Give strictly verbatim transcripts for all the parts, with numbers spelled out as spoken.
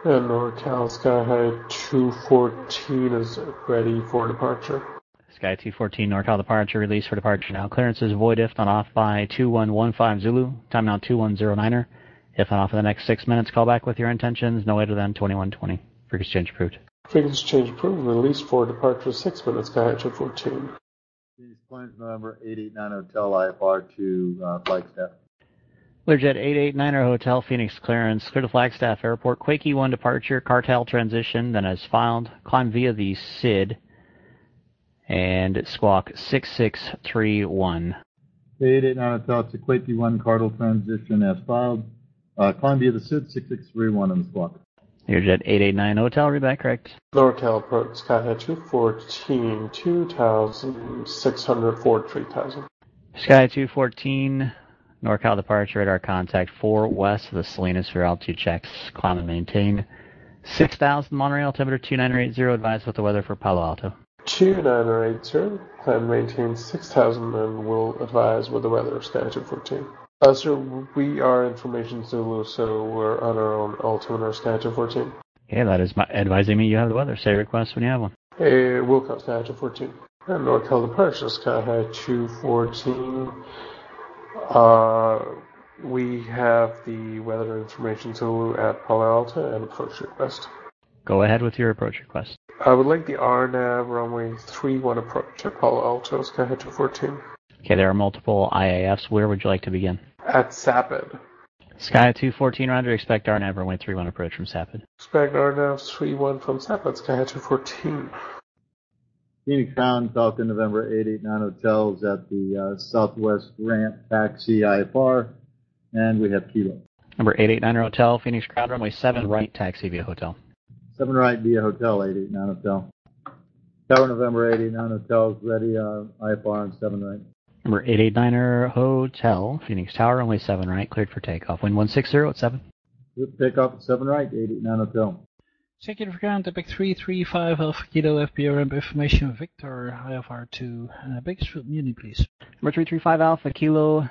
And NorCal Sky High two fourteen is ready for departure. Sky two fourteen, NorCal departure, release for departure now. Clearance is void if not off by two one one five Zulu. Time now two one zero niner. If not off in the next six minutes, call back with your intentions no later than twenty-one twenty. Frequency change approved. Frequency change approved. Release for departure six minutes, Sky High two fourteen. Phoenix Plains November eight eight nine Hotel I F R to uh, Flagstaff. Learjet eight eight niner Hotel, Phoenix clearance. Clear to Flagstaff Airport. Quakey one departure. Cartel transition, then as filed. Climb via the S I D. And squawk six six three one. eight eight nine Hotel to Quakey one Cartel transition as filed. Uh, climb via the S I D six six three one on the squawk. Learjet eight eight nine Hotel, read back correct. NorCal approach Sky High two fourteen, two thousand six hundred forward three thousand. Sky two fourteen, NorCal departure radar contact four west of the Salinas for altitude checks. Climb and maintain six thousand. Monterey altimeter two nine eight zero. Advise with the weather for Palo Alto. two nine eight zero. Climb and maintain six thousand and will advise with the weather. Sky two fourteen. Uh, sir, we are Information Zulu, so we're on our own altimeter. Sky two fourteen. Okay, that is my advising me you have the weather. Say request when you have one. Hey, Wilcox, Sky two fourteen. And NorCal departure, Sky High two fourteen. Uh, we have the weather information Zulu at Palo Alto and approach request. Go ahead with your approach request. I would like the R NAV runway three one approach at Palo Alto, Sky High two fourteen. Okay, there are multiple I A Fs. Where would you like to begin? At Sapid. Sky two fourteen, roger. Expect R NAV runway three one approach from Sapid. Expect R NAV three one from Sapid, Sky High two fourteen. Phoenix Crown, Falcon November eight eight nine Hotels at the uh, Southwest Ramp Taxi I F R, and we have Kilo. Number eight eight nine Hotel, Phoenix Crown, runway seven right, taxi via hotel. seven right via Hotel, eight eight nine Hotel. Tower November eight eight nine Hotels ready, uh, I F R on seven right. Number eight eight niner Hotel, Phoenix Tower, runway seven right, cleared for takeoff. Wind one six zero at seven. Good takeoff at seven right, eight eight nine Hotel. Executive ground, Epic three three five Alpha Kilo, F B O ramp information, Victor, I F R two, uh, Bakersfield Muni, please. Number three three five Alpha Kilo,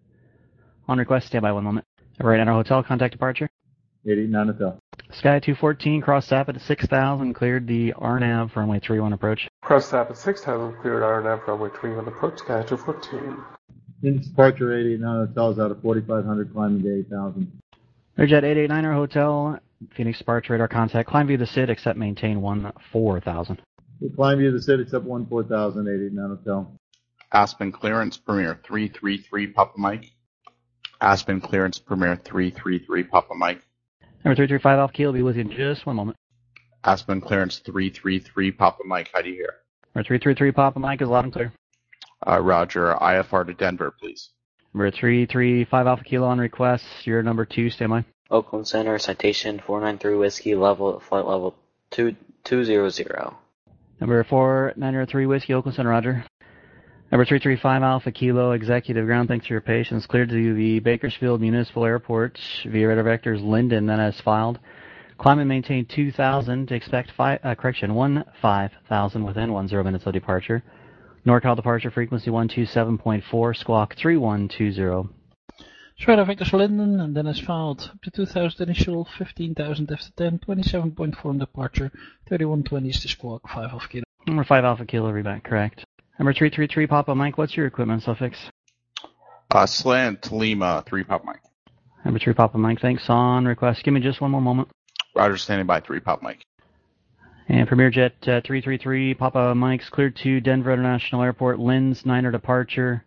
on request, stand by one moment. Right at our hotel, contact departure. eight eight nine Hotel. Sky two fourteen, cross Sapid at six thousand, cleared the R NAV for runway three one approach. Cross Sapid six thousand, cleared R NAV runway three one approach, Sky two fourteen. Phoenix Departure eight eight nine Hotels out of forty-five hundred, climbing to eight thousand. Learjet eight eight niner Hotel, Phoenix departure radar contact, climb via the S I D, except maintain one four thousand. We climb via the S I D, except one four thousand, eight eight nine Hotel. Aspen clearance, Premier three three three, Papa Mike. Aspen clearance, Premier three three three, Papa Mike. Number three three five Alpha Kilo will be with you in just one moment. Aspen clearance, three three three, Papa Mike. How do you hear? Number three three three Papa Mike is loud and clear. Uh, Roger. I F R to Denver, please. Number three three five Alpha Kilo on request. You're number two, stand by. Oakland Center, citation four nine three Whiskey, level flight level two two zero zero. Number four nine three Whiskey, Oakland Center, roger. Number three three five Alpha Kilo, executive ground, thanks for your patience. Cleared to the Bakersfield Municipal Airport via radar vectors Linden, then as filed. Climb and maintain two thousand, expect five, uh, correction, one five thousand within one zero minutes of departure. NorCal departure frequency one two seven point four, squawk three one two zero. Radar vectors Linden, and then as filed. Up to two thousand initial, fifteen thousand after ten, twenty-seven point four on departure, thirty-one twenty is the squawk, five Alpha Kilo. Number five Alpha Kilo, reback, correct. Number three three three Papa Mike, what's your equipment suffix? Uh, Slant Lima, three Papa Mike. Number three Papa Mike, thanks on request. Give me just one more moment. Roger, standing by, three Papa Mike. And Premier Jet uh, three three three Papa Mike's cleared to Denver International Airport. Linz, niner departure.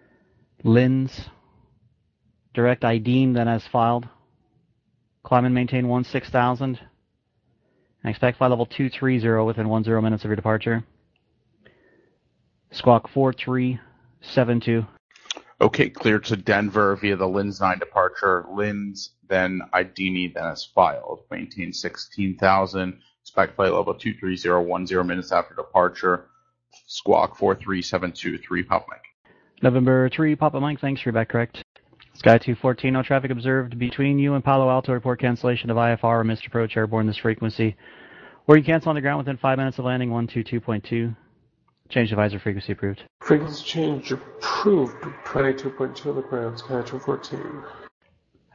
Linz. Direct I D, then as filed. Climb and maintain one six thousand. And expect flight level two three zero within one zero minutes of your departure. Squawk four three seven two. Okay, clear to Denver via the Linz nine departure. Linz, then I D me, then as filed. Maintain sixteen thousand. Expect flight level two three zero, one zero minutes after departure. Squawk four three seven two, three Papa Mike. November three Papa Mike, thanks for your back correct. Sky two fourteen, no traffic observed between you and Palo Alto. Report cancellation of I F R or missed approach airborne this frequency. Or you cancel on the ground within five minutes of landing, one two two point two. Change divisor frequency approved. Frequency change approved, twenty-two point two on the ground, Sky two fourteen.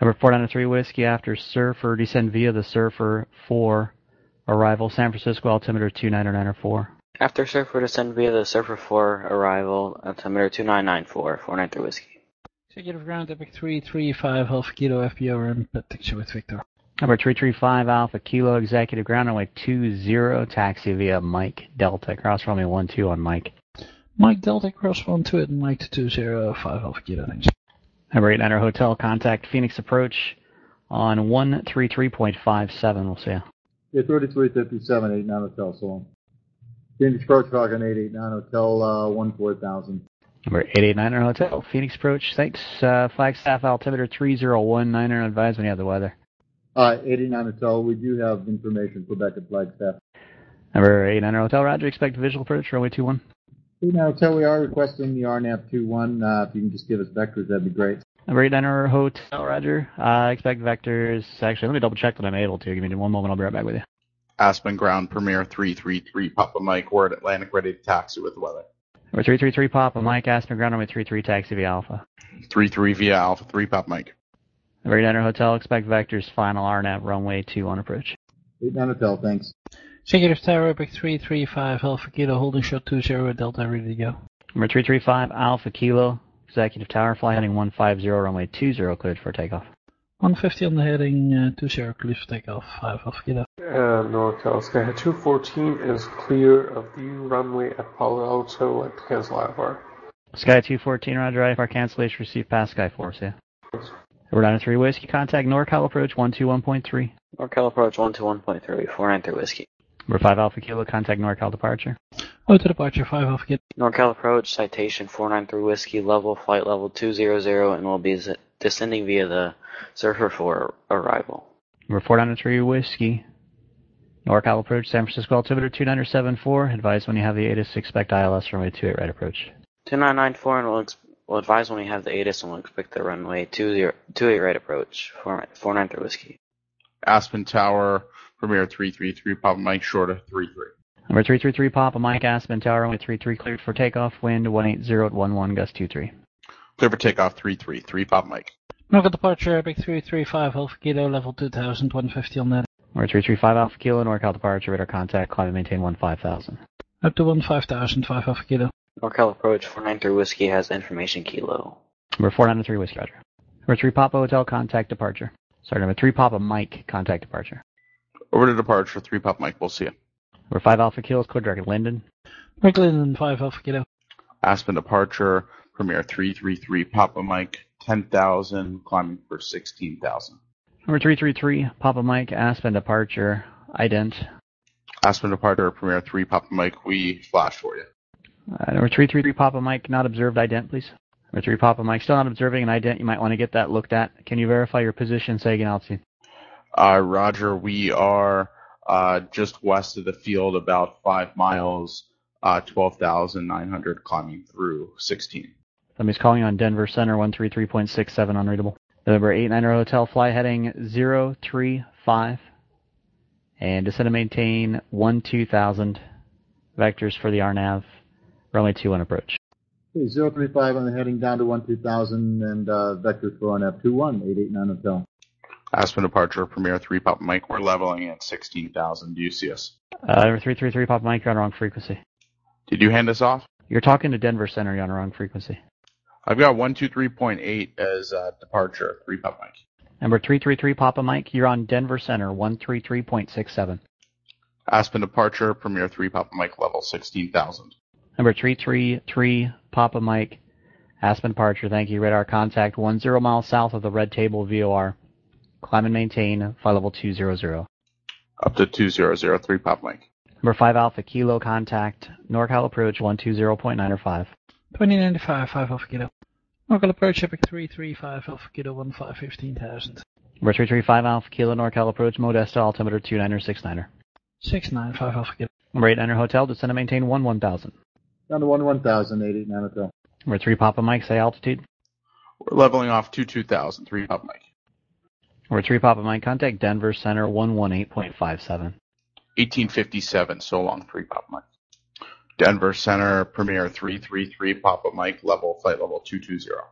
Number four nine three Whiskey after Surfer, descend via the Surfer four, arrival San Francisco, altimeter two nine nine four. After Surfer, descend via the Surfer four, arrival, altimeter two nine nine four, four nine three Whiskey. Executive ground, Epic three three five, Alpha Kilo, F B O, and taxi with Victor. Number three three five Alpha Kilo, executive ground runway two zero, taxi via Mike Delta, cross runway one two on Mike. Mike Delta, cross one two at Mike two zero five, Alpha Kilo, thanks. Number eight niner Hotel, contact Phoenix approach on one three three point five seven, we'll see you. Yeah, thirty-three fifty-seven, eight nine Hotel, so long. Phoenix approach, Falcon eight eight nine Hotel, uh, one four thousand. Number eight eight niner Hotel, Phoenix approach, thanks, uh, Flagstaff altimeter three zero one niner, advise when you have the weather. Uh, eight eight nine Hotel, we do have information for Quebec at Flagstaff. Number eight niner Hotel, roger, expect visual approach, runway two one. eight eight nine Hotel, we are requesting the R N A V two one, uh, if you can just give us vectors, that'd be great. Number eight niner Hotel, roger, uh, expect vectors, actually, let me double check that I'm able to, give me one moment, I'll be right back with you. Aspen Ground Premier three three three Papa Mike, we're at Atlantic ready to taxi with weather. Number three three three Papa Mike, Aspen Ground runway three three, taxi via Alpha. three three via Alpha three Papa Mike. Number eight niner Hotel, expect vectors, final R N A V runway two on approach. eight nine Hotel, thanks. Executive Tower, Epic three three five, Alpha Kilo, holding shot two zero, Delta, ready to go. Number three three five Alpha Kilo, executive tower, fly heading one five zero, runway two zero, cleared for takeoff. one fifty on the heading, uh, two zero, cleared for takeoff, five, Alpha Kilo. Uh, NorCal Skyhead two fourteen is clear of the runway at Palo Alto at cancel I F R. Sky two fourteen, roger, I F R cancellation, receive past Sky four, see ya. Number nine three Whiskey, contact NorCal approach one two one point three. NorCal approach one two one point three, four nine three Whiskey. Number five Alpha Kilo, contact NorCal departure. Auto departure, five, Alpha Kilo. NorCal approach, citation four nine three Whiskey, level, flight level two zero zero, and will be z- descending via the Surfer four, arrival. Number four nine three Whiskey, NorCal approach, San Francisco altimeter two nine seven four, advise when you have the A T I S, expect I L S runway two eight right approach. two nine nine four, and we'll, ex- we'll advise when we have the A T I S, and we'll expect the runway two eight right approach, four nine three Whiskey. Aspen Tower Premier three three three Papa Mike, short of three three. Number three three three Papa Mike, Aspen Tower, runway three three, cleared for takeoff, wind one eight zero at one one, gust two three. Clear for takeoff three three three Papa Mike. NorCal departure, Epic three three five, Alpha Kilo, level two thousand, one fifty on that. Number three three five Alpha Kilo, NorCal departure, radar contact, climb and maintain one five thousand. Up to one five thousand, five, Alpha Kilo. NorCal approach four nine three Whiskey has information kilo. Number four nine three Whiskey, roger. Number three Papa Hotel, contact departure. Sorry, number three Papa Mike, contact departure. Over to departure three Papa Mike, we'll see you. Number five Alpha Kilo is clear direct Linden. Rick Linden, five, Alpha Kilo. Aspen departure Premier three three three Papa Mike, ten thousand, climbing for sixteen thousand. Number three three three Papa Mike, Aspen departure, ident. Aspen departure Premier three Papa Mike, we flash for you. Uh, number three three three Papa Mike, not observed, ident, please. Number three Papa Mike, still not observing an ident. You might want to get that looked at. Can you verify your position, Sagan altitude? Uh, Roger, we are uh, just west of the field, about five miles, uh, twelve thousand nine hundred, climbing through sixteen. Somebody's calling on Denver Center, one three three point six seven, unreadable. Number eight niner Hotel, fly heading zero three five, and descend and maintain one two thousand, vectors for the R N A V, runway two one approach. Okay, zero three five on the heading down to one two thousand, and uh, vectors for R N A V two one, eight eight nine Hotel. Aspen departure Premier three Papa Mike, we're leveling at sixteen thousand. Do you see us? Uh, number three three three Papa Mike, you're on the wrong frequency. Did you hand us off? You're talking to Denver Center, you're on the wrong frequency. I've got one two three point eight as uh, departure three Papa Mike. Number three three three Papa Mike, you're on Denver Center, one three three point six seven. Aspen departure Premier three Papa Mike, level sixteen thousand. Number three three three Papa Mike, Aspen departure, thank you. Radar contact one zero miles south of the Red Table V O R. Climb and maintain, flight level two zero zero. Up to two zero zero three Papa Mike. Number five Alpha Kilo, contact NorCal approach one two zero point nine five. twenty ninety-five, five, Alpha Kilo. NorCal approach, Epic three three five, Alpha Kilo, one five fifteen thousand. Number three three five Alpha Kilo, NorCal approach, Modesta, altimeter two nine six nine. six nine five, Alpha Kilo. Number eight niner Hotel, descend and maintain one one thousand. Down to one one thousand, eight eight nine Hotel. Number three Papa Mike, say altitude. We're leveling off two two thousand, three Papa Mike. Number three Papa Mike, contact Denver Center, one one eight point five seven. eighteen fifty-seven, so long, three Papa Mike. Denver Center, Premier three three three Papa Mike, level, flight level two two zero.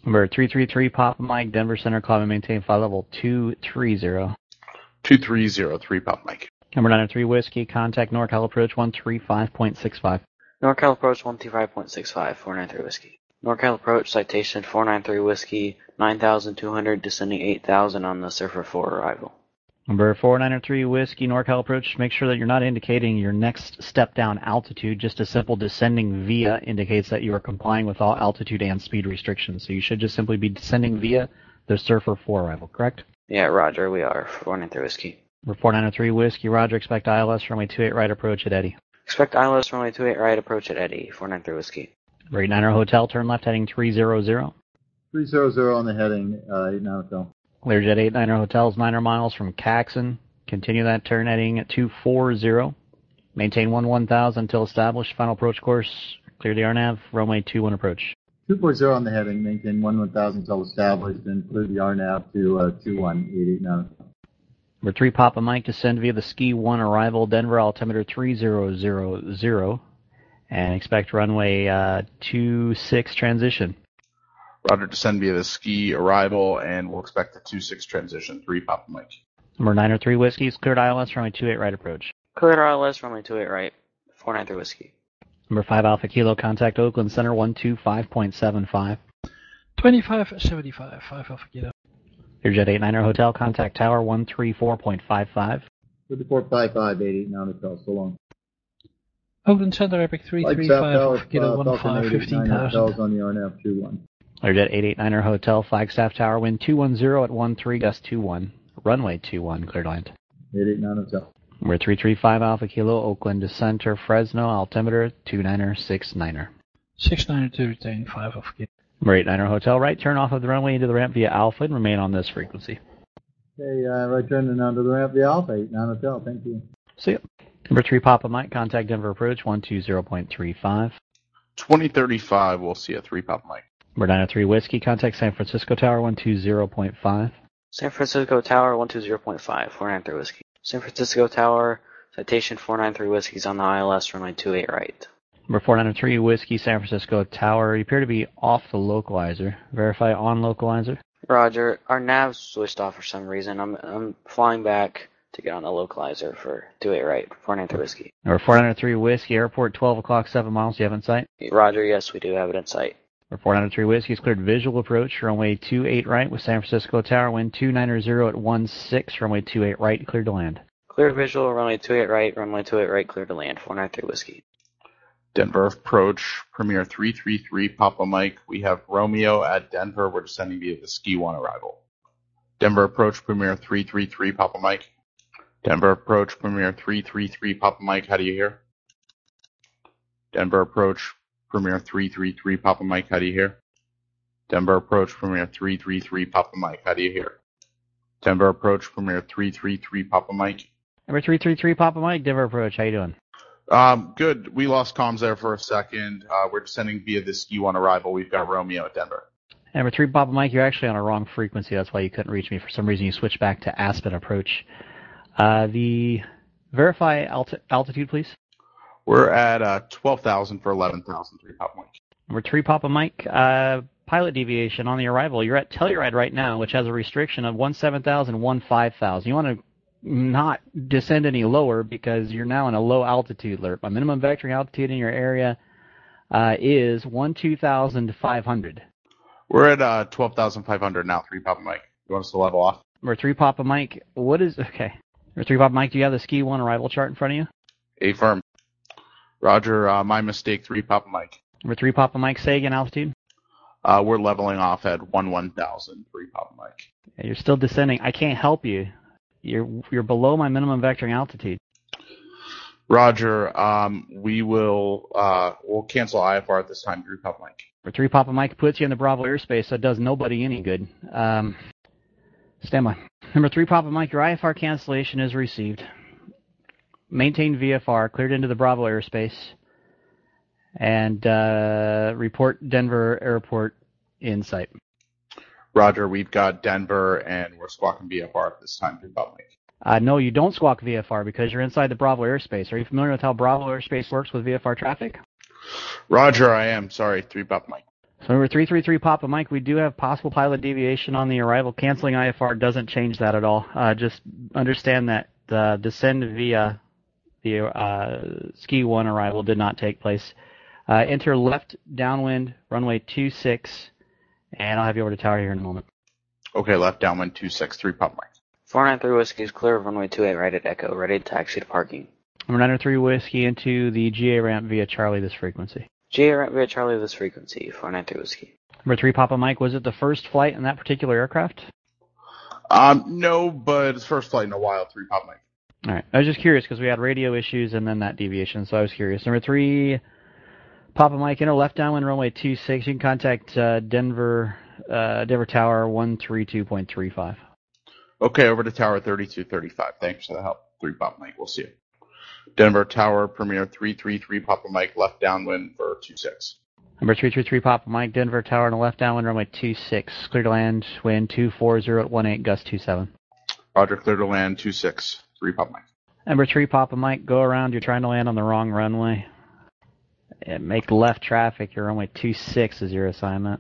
Number three three three Papa Mike, Denver Center, climb and maintain flight level two three zero. two three zero three Papa Mike. Number nine three Whiskey, contact NorCal approach one three five point six five. NorCal approach one three five point six five, four nine three Whiskey. NorCal approach, citation four nine three Whiskey, nine thousand two hundred, descending eight thousand on the Surfer four arrival. Number four nine three Whiskey, NorCal approach, make sure that you're not indicating your next step down altitude. Just a simple descending via indicates that you are complying with all altitude and speed restrictions. So you should just simply be descending via the Surfer four arrival, correct? Yeah, roger, we are, four nine three Whiskey. Number four nine three Whiskey, roger, expect I L S runway two eight right approach at Eddy. Expect I L S runway two eight right approach at Eddy, four nine three Whiskey. Number eight nine Hotel, turn left heading three zero zero. three zero zero on the heading, uh, eight nine Hotel. Learjet eight niner Hotels, niner miles from Caxton. Continue that turn heading at two four zero. Maintain one one thousand until established. Final approach course. Clear the R NAV. Runway two one approach. two four zero on the heading. Maintain one one thousand until established and clear the R NAV to uh, two one eight eight nine. Number three Papa Mike, descend via the Ski one arrival. Denver altimeter three zero zero zero. And expect runway uh, two six transition. Roger, descend via the Ski arrival, and we'll expect the two six transition, three Papa Mike. Number nine three Whiskey, cleared I L S, runway two eight right approach. Cleared I L S, runway two eight right, four nine three Whiskey. Number five Alpha Kilo, contact Oakland Center one two five point seven five. twenty-five seventy-five, five Alpha Kilo. Learjet eight niner Hotel, contact Tower one three four point five five. thirty-four five five eight eight nine Hotel, so long. Oakland Center, Epic three three five, Alpha Kilo, uh, one five, fifteen thousand. Hotels on the R NAV two one. Learjet eight eight niner Hotel, Flagstaff Tower, wind two one zero at one three, gust two one. Runway two one, cleared land. eight eight nine Hotel. Number three three five Alpha Kilo, Oakland Center, Fresno, altimeter two niner six niner. six niner to retain, five Alpha Kilo. Number eight niner Hotel, right turn off of the runway into the ramp via Alpha and remain on this frequency. Okay, uh, right turning onto the ramp via Alpha, eight nine Hotel, thank you. See ya. Number three Papa Mike, contact Denver approach one two zero point three five. twenty thirty-five, we'll see a three Papa Mike. Number nine three Whiskey, contact San Francisco Tower one two zero point five. San Francisco Tower one two zero point five, four nine three Whiskey. San Francisco Tower, citation four nine three Whiskey's on the I L S, runway two eight right. Number four nine three Whiskey, San Francisco Tower, you appear to be off the localizer. Verify on localizer. Roger, our nav's switched off for some reason. I'm I'm flying back to get on the localizer for two eight right, four nine three Whiskey. Number four nine three Whiskey, airport twelve o'clock, seven miles, you have in sight. Roger, yes, we do have it in sight. Number four nine three Whiskey is cleared visual approach, runway two eight right with San Francisco Tower, wind two nine zero at one six, runway two eight right, cleared to land. Clear visual, runway two eight right, runway two eight right, clear to land, four nine three Whiskey. Denver approach, Premier three three three Papa Mike. We have Romeo at Denver. We're descending via the Ski one arrival. Denver approach, Premier three three three Papa Mike. Denver approach, Premier three three three Papa Mike. How do you hear? Denver approach, Premier three three three Papa Mike. How do you hear? Denver approach, Premier three three three Papa Mike. How do you hear? Denver approach, Premier three three three Papa Mike. Number three three three Papa Mike, Denver approach, how you doing? Um, good. We lost comms there for a second. Uh, we're descending via the Ski one arrival. We've got Romeo at Denver. Number three Papa Mike, you're actually on a wrong frequency. That's why you couldn't reach me. For some reason, you switched back to Aspen approach. Uh, the verify alti- altitude, please. We're at uh, twelve thousand for eleven thousand, three Papa Mike. Number three Papa Mike, uh, pilot deviation on the arrival. You're at Telluride right now, which has a restriction of one seven thousand, one five thousand. You want to not descend any lower because you're now in a low altitude alert. My minimum vectoring altitude in your area uh, is one two thousand five hundred. We're at uh, twelve thousand five hundred now, three Papa Mike. You want us to level off? Number three Papa Mike, what is, okay. Number three Papa Mike, do you have the Ski one arrival chart in front of you? A firm. Roger, uh, my mistake, three Papa Mike. Number three Papa Mike, say again altitude. Uh, we're leveling off at one one thousand, three Papa Mike. Yeah, you're still descending. I can't help you. You're you're below my minimum vectoring altitude. Roger, um, we will uh, we'll cancel I F R at this time, three Papa Mike. Number three Papa Mike puts you in the Bravo airspace, so it does nobody any good. Um, stand by. Number three Papa Mike, your I F R cancellation is received. Maintain V F R, cleared into the Bravo airspace, and uh, report Denver Airport in sight. Roger, we've got Denver, and we're squawking V F R at this time, three Papa Mike. Uh, no, you don't squawk V F R because you're inside the Bravo airspace. Are you familiar with how Bravo airspace works with V F R traffic? Roger, I am. Sorry, three Papa Mike. So number three three three Papa Mike, we do have possible pilot deviation on the arrival. Canceling I F R doesn't change that at all. Uh, just understand that the descend via the uh, Ski one arrival did not take place. Uh, enter left downwind, runway two six, and I'll have you over to tower here in a moment. Okay, left downwind two six three Papa Mike. four nine three Whiskey is clear of runway two eight right at Echo, ready to taxi to parking. Number nine three Whiskey into the G A ramp via Charlie this frequency. G A ramp via Charlie this frequency, four nine three Whiskey. Number three Papa Mike, was it the first flight in that particular aircraft? Um, no, but it's first flight in a while, three Papa Mike. All right. I was just curious because we had radio issues and then that deviation, so I was curious. Number three, Papa Mike, enter left downwind runway two six. You can contact uh, Denver uh, Denver Tower one three two point three five. Okay, over to Tower thirty-two thirty-five. Thanks for the help, three Papa Mike. We'll see you. Denver Tower Premier three three three Papa Mike, left downwind for two six. Number three three three Papa Mike, Denver Tower and a left downwind runway two six. Clear to land, wind two four zero one eight, gust two seven. Roger, clear to land two six three Papa Mike. Number three Papa Mike, go around. You're trying to land on the wrong runway. And make left traffic. Your runway two six is your assignment.